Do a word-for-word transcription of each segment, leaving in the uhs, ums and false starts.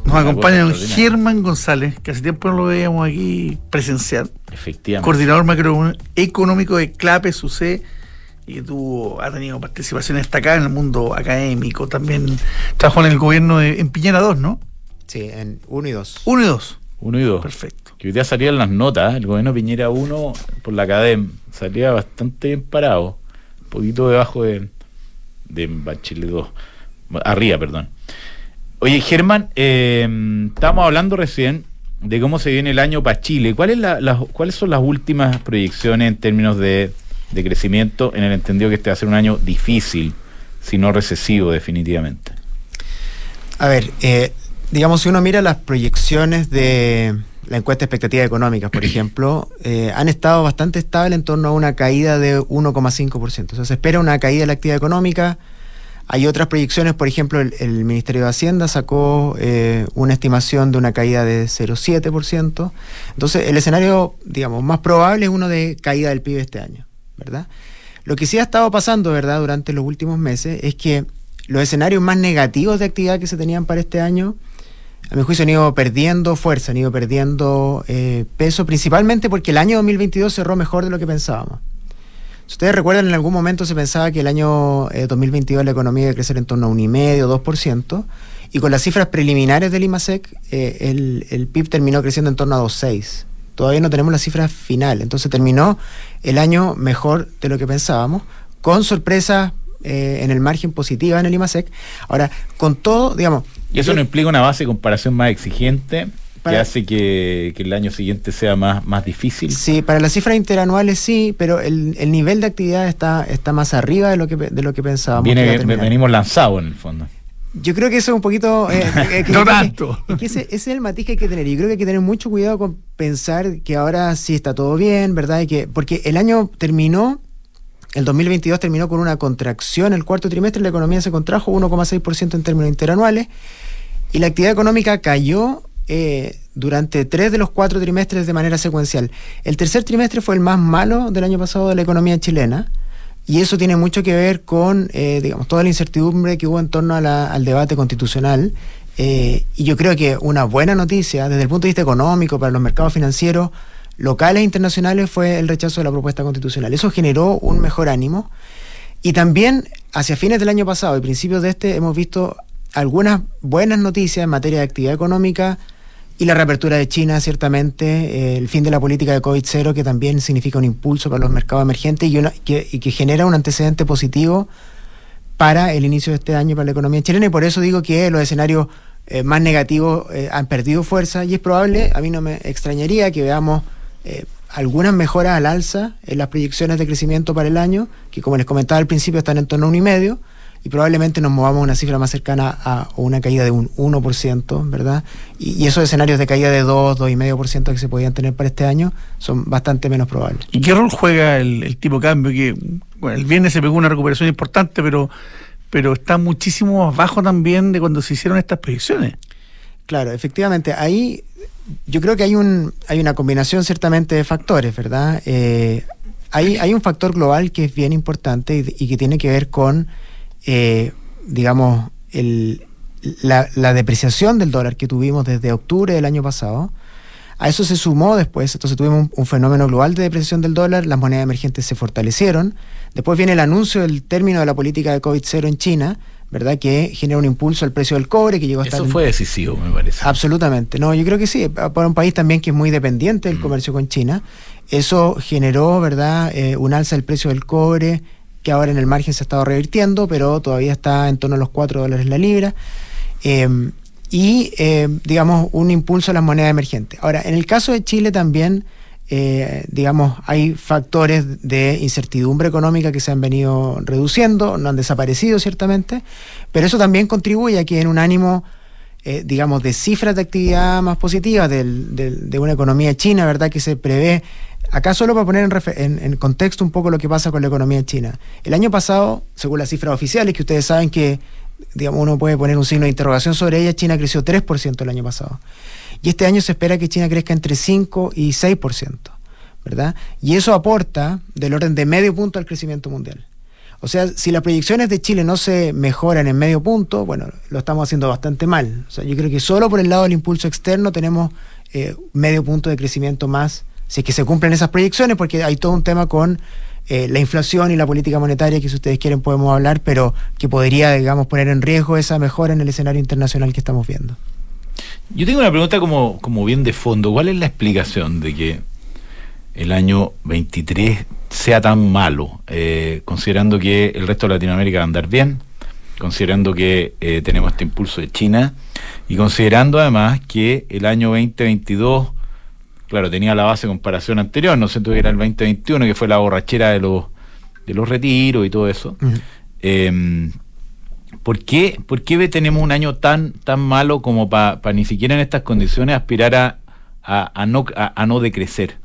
Nos acompaña don Germán González, que hace tiempo no lo veíamos aquí presencial. Efectivamente. Coordinador macroeconómico de CLAPE, S U C, y tuvo, ha tenido participación destacada en el mundo académico. También trabajó en el gobierno de, en Piñera dos, ¿no? Sí, en uno y dos. uno y dos. uno y dos. Perfecto. Que hoy día salían las notas, el gobierno Piñera uno por la Academ salía bastante bien parado, un poquito debajo de, de Bachelet dos, arriba, perdón. Oye, Germán, eh, estábamos hablando recién de cómo se viene el año para Chile. ¿Cuál es la, la, ¿Cuáles son las últimas proyecciones en términos de, de crecimiento, en el entendido que este va a ser un año difícil, si no recesivo definitivamente? A ver, eh, digamos, si uno mira las proyecciones de la encuesta de expectativas económicas, por ejemplo, eh, han estado bastante estables en torno a una caída de uno coma cinco por ciento. O sea, se espera una caída de la actividad económica. Hay otras proyecciones, por ejemplo, el, el Ministerio de Hacienda sacó eh, una estimación de una caída de cero coma siete por ciento. Entonces, el escenario, digamos, más probable es uno de caída del P I B este año, ¿verdad? Lo que sí ha estado pasando, ¿verdad?, durante los últimos meses es que los escenarios más negativos de actividad que se tenían para este año, a mi juicio, han ido perdiendo fuerza, han ido perdiendo eh, peso, principalmente porque el año dos mil veintidós cerró mejor de lo que pensábamos. Si ustedes recuerdan, en algún momento se pensaba que el año eh, dos mil veintidós la economía iba a crecer en torno a un coma cinco, dos por ciento, y con las cifras preliminares del IMASEC, eh, el, el P I B terminó creciendo en torno a dos coma seis. Todavía no tenemos las cifras finales, entonces terminó el año mejor de lo que pensábamos, con sorpresas eh, en el margen positiva en el IMASEC. Ahora, con todo, digamos... ¿Y eso yo, no implica una base de comparación más exigente? Para, que hace que, que el año siguiente sea más, más difícil. Sí, para las cifras interanuales sí, pero el, el nivel de actividad está, está más arriba de lo que de lo que pensábamos. Viene, que iba a venimos lanzados en el fondo. Yo creo que eso es un poquito... Eh, eh, que, no tanto. Que, que ese, ese es el matiz que hay que tener. Yo creo que hay que tener mucho cuidado con pensar que ahora sí está todo bien, ¿verdad? Y que, porque el año terminó, el dos mil veintidós terminó con una contracción, el cuarto trimestre la economía se contrajo uno coma seis por ciento en términos interanuales, y la actividad económica cayó Eh, durante tres de los cuatro trimestres de manera secuencial. El tercer trimestre fue el más malo del año pasado de la economía chilena, y eso tiene mucho que ver con eh, digamos, toda la incertidumbre que hubo en torno a la, al debate constitucional, eh, y yo creo que una buena noticia desde el punto de vista económico para los mercados financieros locales e internacionales fue el rechazo de la propuesta constitucional. Eso generó un mejor ánimo, y también hacia fines del año pasado y principios de este hemos visto algunas buenas noticias en materia de actividad económica y la reapertura de China, ciertamente, eh, el fin de la política de COVID cero, que también significa un impulso para los mercados emergentes y, una, que, y que genera un antecedente positivo para el inicio de este año para la economía chilena, y por eso digo que los escenarios eh, más negativos eh, han perdido fuerza, y es probable, a mí no me extrañaría que veamos eh, algunas mejoras al alza en las proyecciones de crecimiento para el año, que como les comentaba al principio están en torno a un y medio, y probablemente nos movamos a una cifra más cercana a una caída de un uno por ciento, ¿verdad? Y, y esos escenarios de caída de dos, dos coma cinco por ciento que se podían tener para este año son bastante menos probables. ¿Y qué rol juega el, el tipo de cambio? Que bueno, el viernes se pegó una recuperación importante, pero, pero está muchísimo más bajo también de cuando se hicieron estas predicciones. Claro, efectivamente, ahí yo creo que hay un hay una combinación ciertamente de factores, ¿verdad? Eh, hay, hay un factor global que es bien importante y, y que tiene que ver con Eh, digamos, el, la, la depreciación del dólar que tuvimos desde octubre del año pasado. A eso se sumó después, entonces tuvimos un, un fenómeno global de depreciación del dólar, las monedas emergentes se fortalecieron, después viene el anuncio del término de la política de COVID cero en China, ¿verdad?, que genera un impulso al precio del cobre, que llegó a estar... Eso fue en... decisivo, me parece. Absolutamente, no, yo creo que sí, para un país también que es muy dependiente del mm. comercio con China, eso generó, ¿verdad?, eh, un alza del precio del cobre, que ahora en el margen se ha estado revirtiendo, pero todavía está en torno a los cuatro dólares la libra, eh, y, eh, digamos, un impulso a las monedas emergentes. Ahora, en el caso de Chile también, eh, digamos, hay factores de incertidumbre económica que se han venido reduciendo, no han desaparecido ciertamente, pero eso también contribuye a que en un ánimo, eh, digamos, de cifras de actividad más positivas del, del, de una economía china, ¿verdad?, que se prevé. Acá solo para poner en, refer- en, en contexto un poco lo que pasa con la economía china. El año pasado, según las cifras oficiales, que ustedes saben que, digamos, uno puede poner un signo de interrogación sobre ella, China creció tres por ciento el año pasado. Y este año se espera que China crezca entre cinco y seis por ciento, ¿verdad? Y eso aporta del orden de medio punto al crecimiento mundial. O sea, si las proyecciones de Chile no se mejoran en medio punto, bueno, lo estamos haciendo bastante mal. O sea, yo creo que solo por el lado del impulso externo tenemos eh, medio punto de crecimiento más, si es que se cumplen esas proyecciones, porque hay todo un tema con eh, la inflación y la política monetaria, que si ustedes quieren podemos hablar, pero que podría, digamos, poner en riesgo esa mejora en el escenario internacional que estamos viendo. Yo tengo una pregunta como, como bien de fondo. ¿Cuál es la explicación de que el año veintitrés sea tan malo, eh, considerando que el resto de Latinoamérica va a andar bien, considerando que eh, tenemos este impulso de China y considerando además que el año veinte veintidós, claro, tenía la base de comparación anterior, no sé, tú que era el veinte veintiuno, que fue la borrachera de los de los retiros y todo eso. Uh-huh. eh, ¿por qué, ¿Por qué tenemos un año tan tan malo como para pa ni siquiera en estas condiciones aspirar a, a, a, no, a, a no decrecer?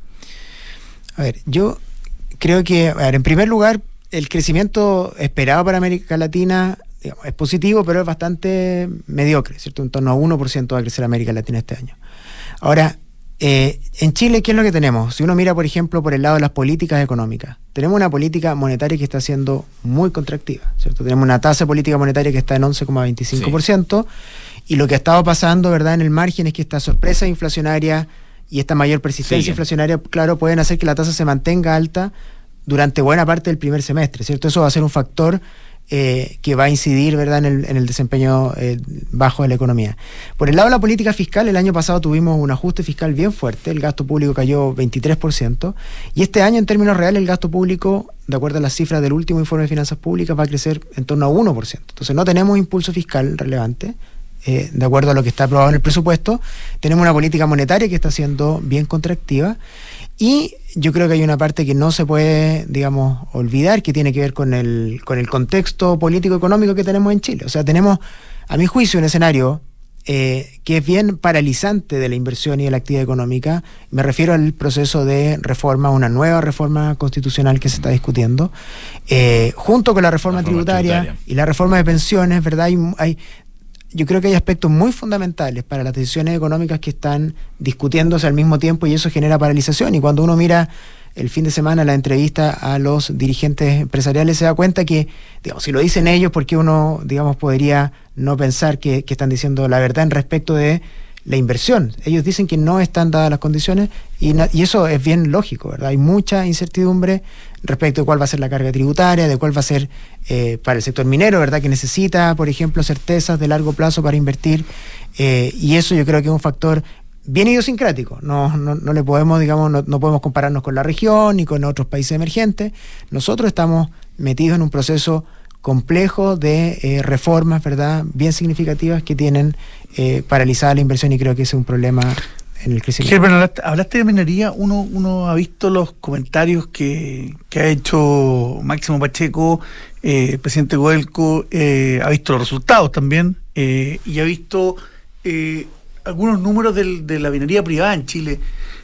A ver, yo creo que, a ver, en primer lugar, el crecimiento esperado para América Latina, digamos, es positivo, pero es bastante mediocre, ¿cierto? En torno a uno por ciento va a crecer América Latina este año. Ahora, eh, en Chile, ¿qué es lo que tenemos? Si uno mira, por ejemplo, por el lado de las políticas económicas, tenemos una política monetaria que está siendo muy contractiva, ¿cierto? Tenemos una tasa de política monetaria que está en once coma veinticinco por ciento, sí. Y lo que ha estado pasando, ¿verdad?, en el margen es que esta sorpresa inflacionaria y esta mayor persistencia sí. inflacionaria, claro, pueden hacer que la tasa se mantenga alta durante buena parte del primer semestre, ¿cierto? Eso va a ser un factor eh, que va a incidir, ¿verdad?, en el, en el desempeño eh, bajo de la economía. Por el lado de la política fiscal, el año pasado tuvimos un ajuste fiscal bien fuerte, el gasto público cayó veintitrés por ciento, y este año en términos reales el gasto público, de acuerdo a las cifras del último informe de finanzas públicas, va a crecer en torno a uno por ciento. Entonces no tenemos impulso fiscal relevante. Eh, de acuerdo a lo que está aprobado en el presupuesto, tenemos una política monetaria que está siendo bien contractiva, y yo creo que hay una parte que no se puede, digamos, olvidar, que tiene que ver con el, con el contexto político-económico que tenemos en Chile. O sea, tenemos, a mi juicio, un escenario eh, que es bien paralizante de la inversión y de la actividad económica. Me refiero al proceso de reforma, una nueva reforma constitucional que se está discutiendo, eh, junto con la reforma, la reforma tributaria, tributaria y la reforma de pensiones, ¿verdad? Hay, hay Yo creo que hay aspectos muy fundamentales para las decisiones económicas que están discutiéndose al mismo tiempo, y eso genera paralización. Y cuando uno mira el fin de semana la entrevista a los dirigentes empresariales, se da cuenta que, digamos, si lo dicen ellos, ¿por qué uno, digamos, podría no pensar que, que están diciendo la verdad en respecto de la inversión? Ellos dicen que no están dadas las condiciones, y, y eso es bien lógico, ¿verdad? Hay mucha incertidumbre respecto de cuál va a ser la carga tributaria, de cuál va a ser eh, para el sector minero, ¿verdad?, que necesita, por ejemplo, certezas de largo plazo para invertir, eh, y eso yo creo que es un factor bien idiosincrático. No, no, no le podemos, digamos, no, no podemos compararnos con la región ni con otros países emergentes. Nosotros estamos metidos en un proceso complejo de eh, reformas, ¿verdad?, bien significativas que tienen eh, paralizada la inversión, y creo que ese es un problema en el crecimiento. Germán, hablaste, hablaste de minería. Uno, uno ha visto los comentarios que, que ha hecho Máximo Pacheco, eh, el presidente Codelco, eh, ha visto los resultados también, eh, y ha visto eh, algunos números del, de la minería privada en Chile.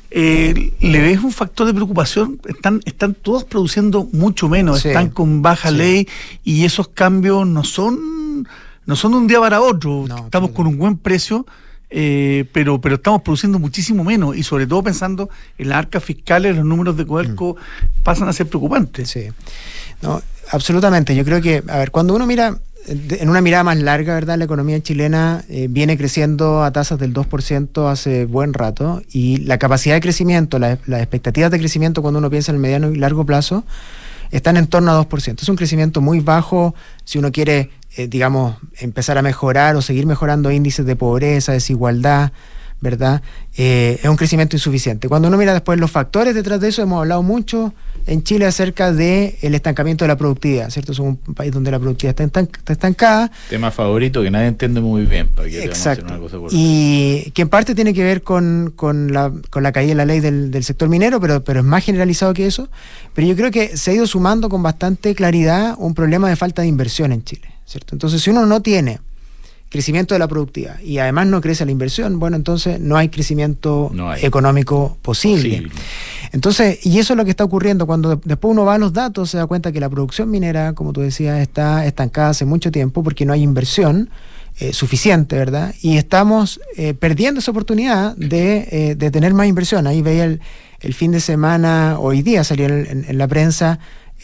Eh, ¿Le ves un factor de preocupación? Están, están todos produciendo mucho menos, sí, están con baja sí. ley, y esos cambios no son, no son de un día para otro. No, estamos con un buen precio, eh, pero, pero estamos produciendo muchísimo menos, y sobre todo pensando en las arcas fiscales, los números de Codelco mm. pasan a ser preocupantes. Sí, no, absolutamente. Yo creo que, a ver, cuando uno mira en una mirada más larga, ¿verdad?, la economía chilena eh, viene creciendo a tasas del dos por ciento hace buen rato, y la capacidad de crecimiento, la, las expectativas de crecimiento cuando uno piensa en el mediano y largo plazo, están en torno a dos por ciento. Es un crecimiento muy bajo si uno quiere, eh, digamos, empezar a mejorar o seguir mejorando índices de pobreza, desigualdad, ¿verdad? Eh, es un crecimiento insuficiente. Cuando uno mira después los factores detrás de eso, hemos hablado mucho en Chile acerca del estancamiento de la productividad, ¿cierto? Es un país donde la productividad está, estanc- está estancada. Tema favorito que nadie entiende muy bien. ¿Para qué Exacto. Una cosa por y que en parte tiene que ver con, con, la, con la caída de la ley del, del sector minero, pero, pero es más generalizado que eso. Pero yo creo que se ha ido sumando con bastante claridad un problema de falta de inversión en Chile, ¿cierto? Entonces, si uno no tiene crecimiento de la productividad y además no crece la inversión, bueno, entonces no hay crecimiento no hay. económico posible. posible. Entonces, y eso es lo que está ocurriendo. Cuando después uno va a los datos, se da cuenta que la producción minera, como tú decías, está estancada hace mucho tiempo porque no hay inversión eh, suficiente, ¿verdad? Y estamos eh, perdiendo esa oportunidad de, eh, de tener más inversión. Ahí veía el, el fin de semana, hoy día salió en, en, en la prensa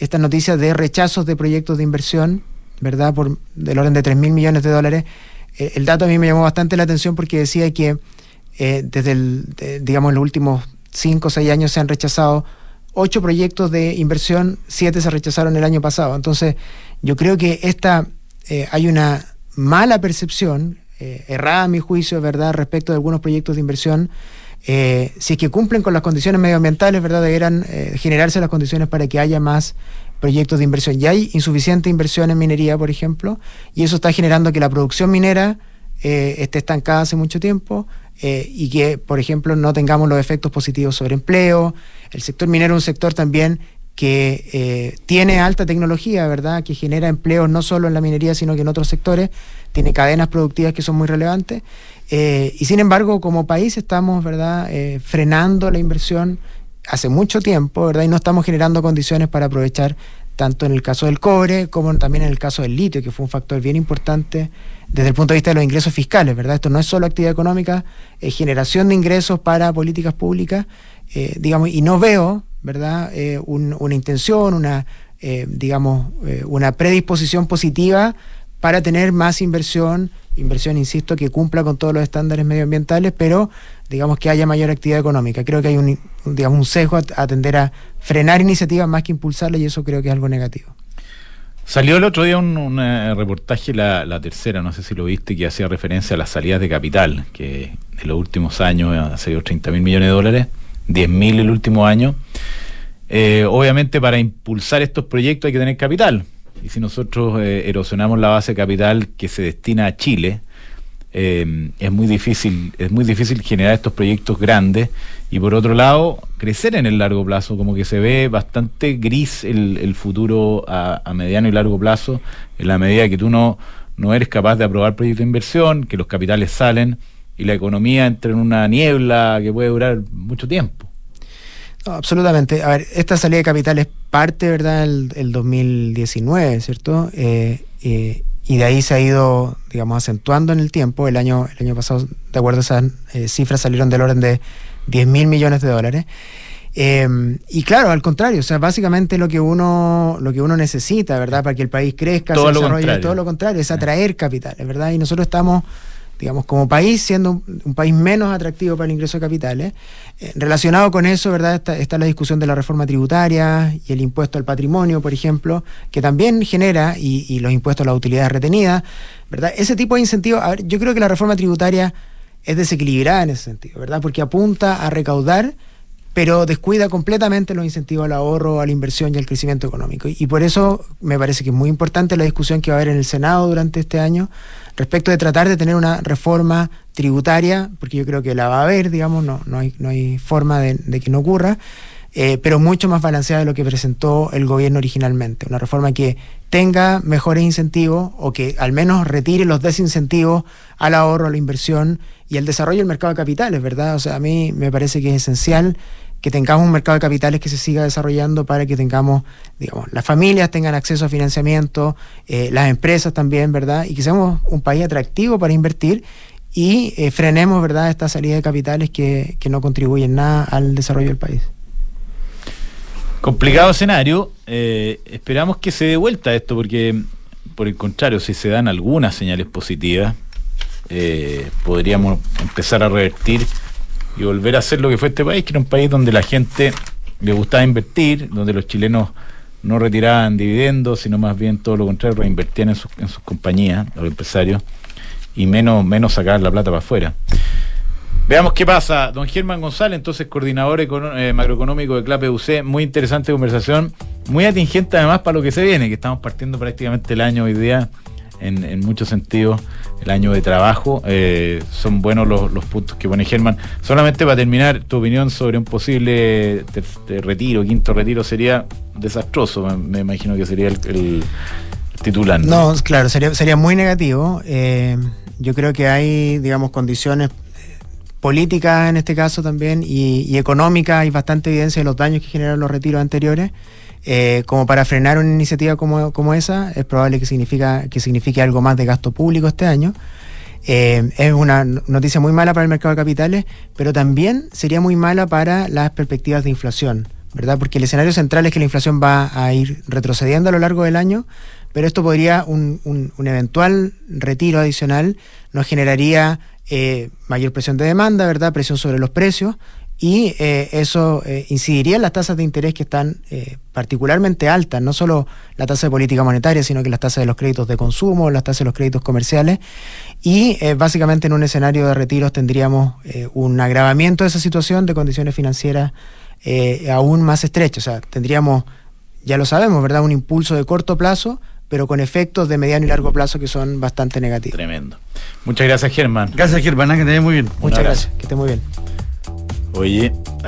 estas noticias de rechazos de proyectos de inversión, ¿verdad? Por del orden de tres mil millones de dólares. Eh, el dato a mí me llamó bastante la atención porque decía que eh, desde el, de, digamos, los últimos cinco o seis años se han rechazado ocho proyectos de inversión, siete se rechazaron el año pasado. Entonces, yo creo que esta eh, hay una mala percepción, eh, errada a mi juicio, ¿verdad?, respecto de algunos proyectos de inversión. Eh, si es que cumplen con las condiciones medioambientales, ¿verdad?, deberán eh, generarse las condiciones para que haya más proyectos de inversión. Ya hay insuficiente inversión en minería, por ejemplo, y eso está generando que la producción minera eh, esté estancada hace mucho tiempo eh, y que, por ejemplo, no tengamos los efectos positivos sobre empleo. El sector minero es un sector también que eh, tiene alta tecnología, ¿verdad?, que genera empleos no solo en la minería, sino que en otros sectores, tiene cadenas productivas que son muy relevantes. Eh, y sin embargo, como país estamos, ¿verdad?, eh, frenando la inversión hace mucho tiempo, ¿verdad?, y no estamos generando condiciones para aprovechar, tanto en el caso del cobre como también en el caso del litio, que fue un factor bien importante desde el punto de vista de los ingresos fiscales, ¿verdad? Esto no es solo actividad económica, es generación de ingresos para políticas públicas, eh, digamos, y no veo, ¿verdad?, eh, un, una intención, una, eh, digamos, eh, una predisposición positiva para tener más inversión, inversión, insisto, que cumpla con todos los estándares medioambientales, pero digamos que haya mayor actividad económica. Creo que hay un, un, digamos, un sesgo a, a tender a frenar iniciativas más que impulsarlas, y eso creo que es algo negativo. Salió el otro día un, un reportaje, la, la tercera, no sé si lo viste, que hacía referencia a las salidas de capital, que en los últimos años ha salido treinta mil millones de dólares, diez mil el último año. Eh, obviamente para impulsar estos proyectos hay que tener capital. Y si nosotros eh, erosionamos la base de capital que se destina a Chile, eh, es muy difícil, es muy difícil generar estos proyectos grandes, y por otro lado, crecer en el largo plazo, como que se ve bastante gris el, el futuro a, a mediano y largo plazo, en la medida que tú no, no eres capaz de aprobar proyectos de inversión, que los capitales salen y la economía entra en una niebla que puede durar mucho tiempo. No, absolutamente. A ver, esta salida de capital es parte, ¿verdad?, el, el dos mil diecinueve, ¿cierto? Eh, eh, y de ahí se ha ido, digamos, acentuando en el tiempo. El año, el año pasado, de acuerdo a esas eh, cifras, salieron del orden de diez mil millones de dólares. Eh, y claro, al contrario, o sea, básicamente lo que uno lo que uno necesita, ¿verdad?, para que el país crezca, todo se lo desarrolle, contrario. todo lo contrario, es atraer capitales, ¿verdad? Y nosotros estamos, digamos, como país, siendo un, un país menos atractivo para el ingreso de capitales. Eh, relacionado con eso, ¿verdad?, está, está la discusión de la reforma tributaria y el impuesto al patrimonio, por ejemplo, que también genera, y, y los impuestos a las utilidades retenidas, ¿verdad? Ese tipo de incentivos, a ver, yo creo que la reforma tributaria es desequilibrada en ese sentido, ¿verdad?, porque apunta a recaudar, pero descuida completamente los incentivos al ahorro, a la inversión y al crecimiento económico. Y, y por eso me parece que es muy importante la discusión que va a haber en el Senado durante este año respecto de tratar de tener una reforma tributaria, porque yo creo que la va a haber, digamos, no, no, hay, no hay forma de, de que no ocurra, eh, pero mucho más balanceada de lo que presentó el gobierno originalmente. Una reforma que tenga mejores incentivos, o que al menos retire los desincentivos al ahorro, a la inversión y al desarrollo del mercado de capitales, ¿verdad? O sea, a mí me parece que es esencial que tengamos un mercado de capitales que se siga desarrollando para que tengamos, digamos, las familias tengan acceso a financiamiento, eh, las empresas también, ¿verdad? Y que seamos un país atractivo para invertir, y eh, frenemos, ¿verdad?, esta salida de capitales que, que no contribuyen nada al desarrollo del país. Complicado escenario. Eh, esperamos que se dé vuelta esto, porque por el contrario, si se dan algunas señales positivas, eh, podríamos empezar a revertir y volver a hacer lo que fue este país, que era un país donde la gente le gustaba invertir, donde los chilenos no retiraban dividendos, sino más bien todo lo contrario, reinvertían en sus, en sus compañías, los empresarios, y menos, menos sacar la plata para afuera. Veamos qué pasa. Don Germán González, entonces coordinador econo- eh, macroeconómico de CLAPE U C, muy interesante conversación, muy atingente además para lo que se viene, que estamos partiendo prácticamente el año hoy día, en, en muchos sentidos, el año de trabajo. Eh, son buenos los, los puntos que pone Germán. Solamente para terminar, tu opinión sobre un posible ter- ter- retiro, quinto retiro, sería desastroso, me, me imagino que sería el, el titular, ¿no? No, claro, sería, sería muy negativo. Eh, yo creo que hay, digamos, condiciones políticas en este caso también, y, y económicas. Hay bastante evidencia de los daños que generaron los retiros anteriores. Eh, como para frenar una iniciativa como, como esa, es probable que, significa, que signifique algo más de gasto público este año. Eh, es una noticia muy mala para el mercado de capitales, pero también sería muy mala para las perspectivas de inflación, ¿verdad? Porque el escenario central es que la inflación va a ir retrocediendo a lo largo del año, pero esto podría, un, un, un eventual retiro adicional nos generaría eh, mayor presión de demanda, ¿verdad? Presión sobre los precios, y eh, eso eh, incidiría en las tasas de interés que están eh, particularmente altas, no solo la tasa de política monetaria, sino que las tasas de los créditos de consumo, las tasas de los créditos comerciales, y eh, básicamente en un escenario de retiros tendríamos eh, un agravamiento de esa situación de condiciones financieras eh, aún más estrechas. O sea, tendríamos, ya lo sabemos, ¿verdad?, un impulso de corto plazo, pero con efectos de mediano y largo plazo que son bastante negativos. Tremendo. Muchas gracias, Germán. Gracias, Germán, que te vaya muy bien. Muchas gracias, que esté muy bien. Oye,